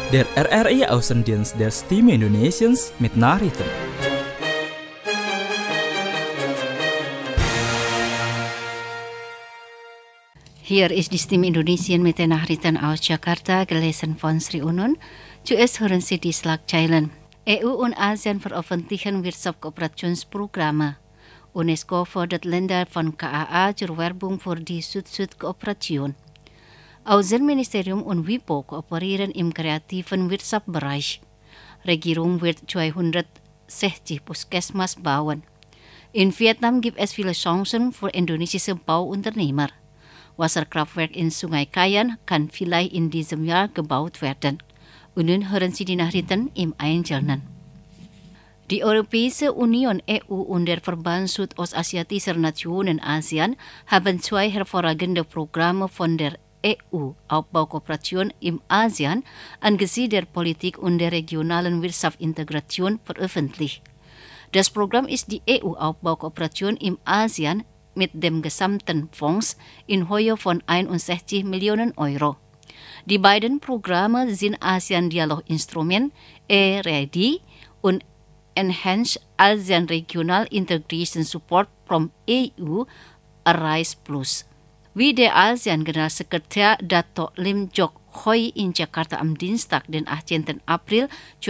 Der RRI Außendienst der Stimme Indonesiens mit Nachrichten. Hier ist die Stimme Indonesien mit den Nachrichten aus Jakarta, gelesen von Sri Unun. Zuerst hören Sie die Schlagzeilen. EU und ASEAN veröffentlichen Wirtschaftskooperationsprogramme. UNESCO fordert Länder von KAA zur Werbung für die Süd-Süd-Kooperation. Außenministerium und WIPO kooperieren im kreativen Wirtschaftsbereich. Regierung wird 260 Puskesmas bauen. In Vietnam gibt es viele Chancen für indonesische Bauunternehmer. Wasserkraftwerk in Sungai Kayan kann vielleicht in diesem Jahr gebaut werden. Und nun hören Sie die Nachrichten im Einzelnen. Die Europäische Union EU und der Verband Südostasiatischer Nationen ASEAN haben zwei hervorragende Programme von der EU-Aufbaukooperation im ASEAN angesichts der Politik und der regionalen Wirtschaftsintegration veröffentlicht. Das Programm ist die EU-Aufbaukooperation im ASEAN mit dem gesamten Fonds in Höhe von 61 Millionen Euro. Die beiden Programme sind ASEAN-Dialog-Instrument EREDI und Enhanced ASEAN Regional Integration Support from EU Arise Plus. Wie der ASEAN-Generalsekretär Dato' Lim Jock Hoi in Jakarta am Dienstag, den 18. April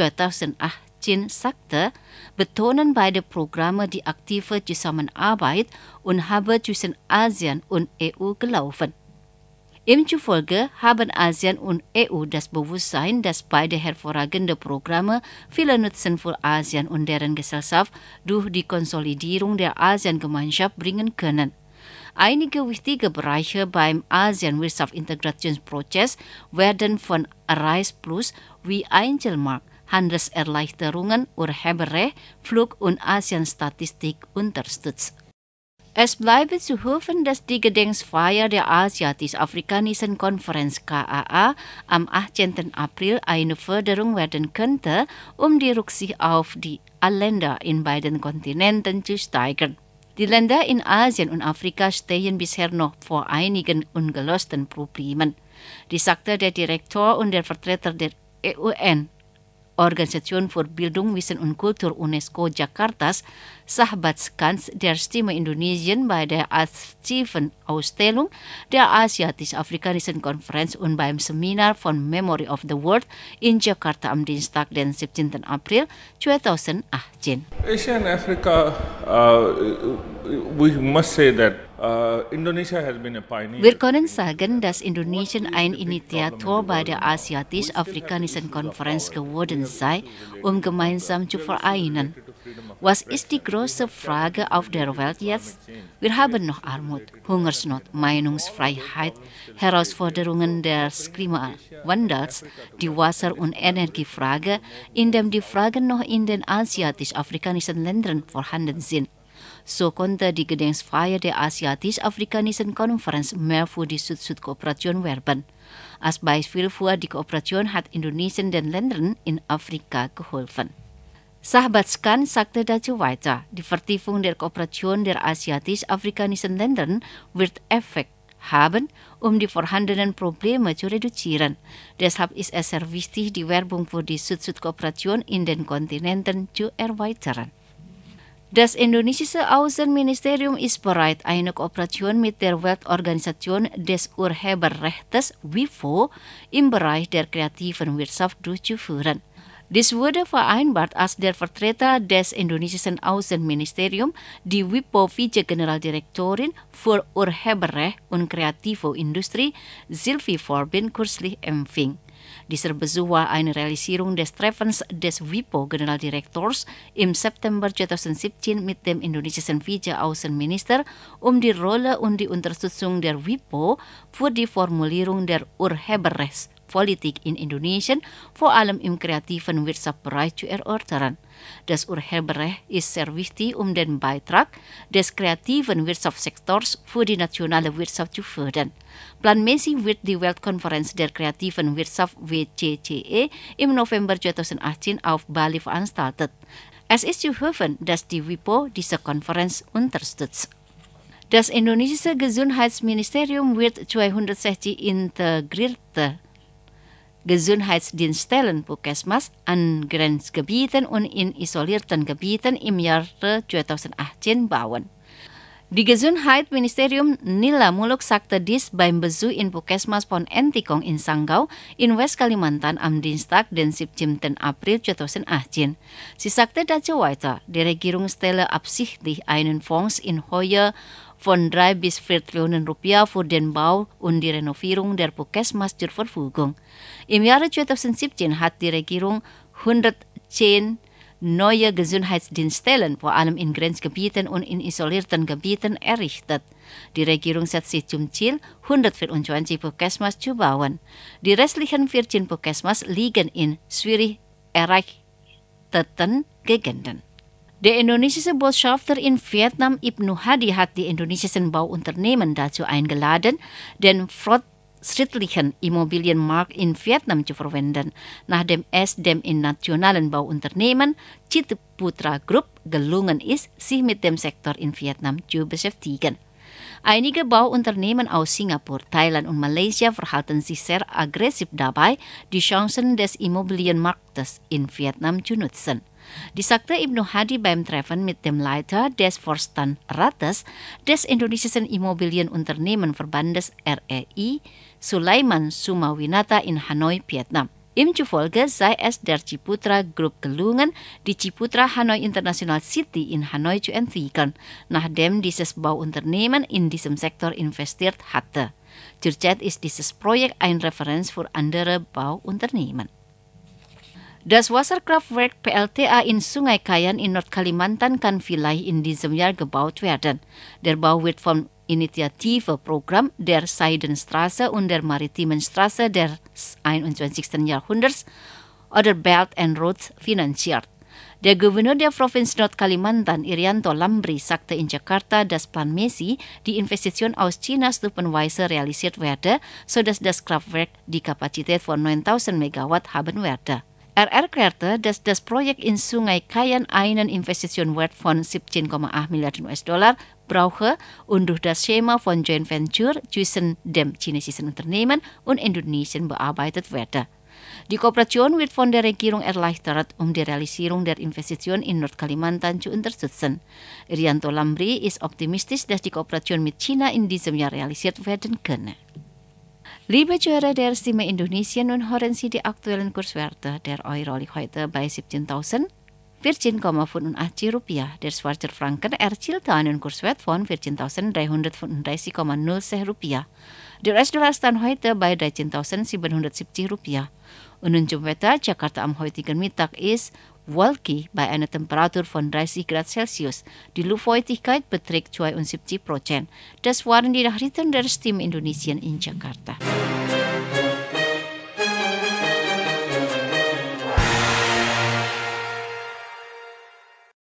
2018 sagte, betonen beide Programme die aktive Zusammenarbeit und haben zwischen ASEAN und EU gelaufen. Ihm zufolge haben ASEAN und EU das Bewusstsein, dass beide hervorragende Programme viele Nutzen für ASEAN und deren Gesellschaft durch die Konsolidierung der ASEAN-Gemeinschaft bringen können. Einige wichtige Bereiche beim ASEAN-Wirtschaftsintegrationsprozess werden von Arise Plus wie Einzelmarkt, Handelserleichterungen, Urheberrecht, Flug- und ASEAN-Statistik unterstützt. Es bleibt zu hoffen, dass die Gedenkfeier der Asiatisch-Afrikanischen Konferenz KAA am 18. April eine Förderung werden könnte, um die Rücksicht auf die Länder in beiden Kontinenten zu steigern. Die Länder in Asien und Afrika stehen bisher noch vor einigen ungelösten Problemen. Dies sagte der Direktor und der Vertreter der UN, Organisation für Bildung, Wissen und Kultur UNESCO Jakartas, Sahabatskans der Stimme Indonesien bei der 8. Ausstellung der Asiatisch-Afrikanischen Konferenz und beim Seminar von Memory of the World in Jakarta am Dienstag, den 17. April 2018. Asia and Africa, we must say that Indonesia has been a pioneer. Wir können sagen, dass Indonesien ein Initiator bei der Asiatisch-Afrikanischen Konferenz geworden sei, um gemeinsam zu vereinen. Was ist die große Frage auf der Welt jetzt? Wir haben noch Armut, Hungersnot, Meinungsfreiheit, Herausforderungen des Klimawandels, die Wasser- und Energiefrage, indem die Fragen noch in den asiatisch-afrikanischen Ländern vorhanden sind. So konnte die Gedenkfeier der Asiatisch-Afrikanischen Konferenz mehr für die Süd-Süd-Kooperation werben. Als Beispiel für die Kooperation hat Indonesien den Ländern in Afrika geholfen. Sahabatskans sagte dazu weiter, die Vertiefung der Kooperation der asiatisch-afrikanischen Länder wird Effekt haben, um die vorhandenen Probleme zu reduzieren. Deshalb ist es sehr wichtig, die Werbung für die Süd-Süd-Kooperation in den Kontinenten zu erweitern. Das indonesische Außenministerium ist bereit, eine Kooperation mit der Weltorganisation des Urheberrechts WIPO im Bereich der kreativen Wirtschaft durchzuführen. Dies wurde vereinbart, als der Vertreter des indonesischen Außenministeriums die WIPO-Vize-Generaldirektorin für Urheberrecht und kreative Industrie Sylvie Forbin kürzlich empfing. Dieser Besuch war eine Realisierung des Treffens des WIPO-Generaldirektors im September 2017 mit dem indonesischen Vize-Außenminister, um die Rolle und die Unterstützung der WIPO für die Formulierung der Urheberrechtspolitik in Indonesien, vor allem im kreativen Wirtschaftsbereich, zu erörtern. Das Urheberrecht ist sehr wichtig, um den Beitrag des kreativen Wirtschaftssektors für die nationale Wirtschaft zu fördern. Planmäßig wird die Weltkonferenz der kreativen Wirtschaft WCCE im November 2018 auf Bali veranstaltet. Es ist zu hoffen, dass die WIPO diese Konferenz unterstützt. Das indonesische Gesundheitsministerium wird 260 integrierte Gesundheitsdienststellen Puskesmas an Grenzgebieten und in isolierten Gebieten im Jahr 2018 bauen. Die Gesundheitsministerium Nila Muluk sagte dies beim Besuch in Puskesmas Pon Entikong in Sanggau in West Kalimantan am Dienstag, den 17. April 2018. Sie sagte dazu weiter, die Regierung stelle absichtlich einen Fonds in Höhe von 3 bis 4 Trillionen Rupiah für den Bau und die Renovierung der Puskesmas zur Verfügung. Im Jahre 2017 hat die Regierung 110 neue Gesundheitsdienststellen, vor allem in Grenzgebieten und in isolierten Gebieten, errichtet. Die Regierung setzt sich zum Ziel, 124 Puskesmas zu bauen. Die restlichen 14 Puskesmas liegen in schwierig erreichten Gegenden. Der indonesische Botschafter in Vietnam Ibnu Hadi hat die indonesischen Bauunternehmen dazu eingeladen, den fortschrittlichen Immobilienmarkt in Vietnam zu verwenden, nachdem es dem internationalen Bauunternehmen Ciputra Group gelungen ist, sich mit dem Sektor in Vietnam zu beschäftigen. Einige Bauunternehmen aus Singapur, Thailand und Malaysia verhalten sich sehr aggressiv dabei, die Chancen des Immobilienmarktes in Vietnam zu nutzen. Dies sagte Ibnu Hadi beim Treffen mit dem Leiter des Vorstandsrates des indonesischen Immobilienunternehmenverbandes REI, Sulaiman Sumawinata in Hanoi, Vietnam. Ihm zufolge sei es der Ciputra Group gelungen, die Ciputra Hanoi International City in Hanoi zu entwickeln, nachdem dieses Bauunternehmen in diesem Sektor investiert hatte. Zurzeit ist dieses Projekt eine Referenz für andere Bauunternehmen. Das Wasserkraftwerk PLTA in Sungai Kayan in Nordkalimantan kann vielleicht in diesem Jahr gebaut werden. Der Bau wird vom Initiative-Programm der Seidenstraße und der Maritimen Straße des 21. Jahrhunderts oder Belt and Roads finanziert. Der Gouverneur der Provinz Nordkalimantan, Irianto Lambri, sagte in Jakarta, dass planmäßig die Investition aus China stufenweise realisiert werde, sodass das Kraftwerk die Kapazität von 9000 Megawatt haben werde. Er erklärte, dass das Projekt in Sungai Kayan einen Investitionswert von 17,8 Milliarden US-Dollar brauche und durch das Schema von Joint Venture zwischen dem chinesischen Unternehmen und Indonesien bearbeitet werde. Die Kooperation wird von der Regierung erleichtert, um die Realisierung der Investition in Nordkalimantan zu unterstützen. Irianto Lambri ist optimistisch, dass die Kooperation mit China in diesem Jahr realisiert werden könne. Liebe Zuhörer der Stimme Indonesien, nun hören Sie die aktuellen Kurswerte. Der Euro liegt heute bei 14.014,85 Rupiah. Der Schweizer Franken erzielte einen Kurswert von 14.335,06 Rupiah. Der US-Dollar stand heute bei 13.770 Rupiah. Und nun zum Wetter. Jakarta am heutigen Mittag ist wolkig bei einer Temperatur von 30 Grad Celsius. Die Luftfeuchtigkeit beträgt 72%. Das waren die Nachrichten der Stimme Indonesien in Jakarta.